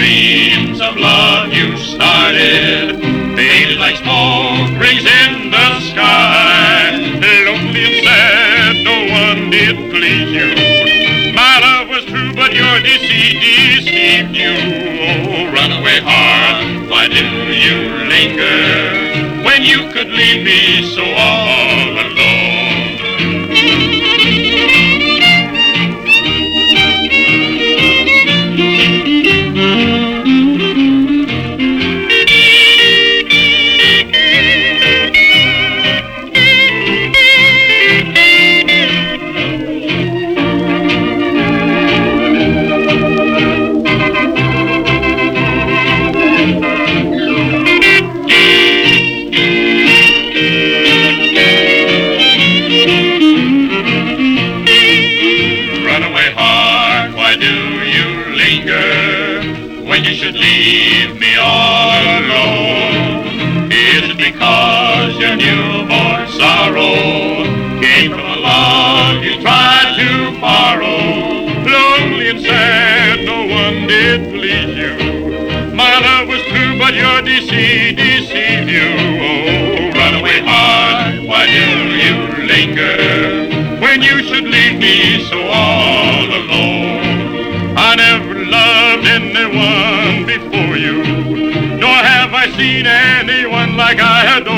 dreams of love you started faded like smoke rings in the sky. Lonely and sad, no one did please you. My love was true, but your deceit deceived you. Oh, runaway heart, why do you linger when you could leave me so all alone? When you should leave me all alone, is it because your newborn sorrow came from a love you tried to borrow? Lonely and sad, no one did please you. My love was true, but your deceit deceived you. Oh, runaway heart, why do you linger when you should leave me so all alone? I never loved anyone before you, nor have I seen anyone like I adore.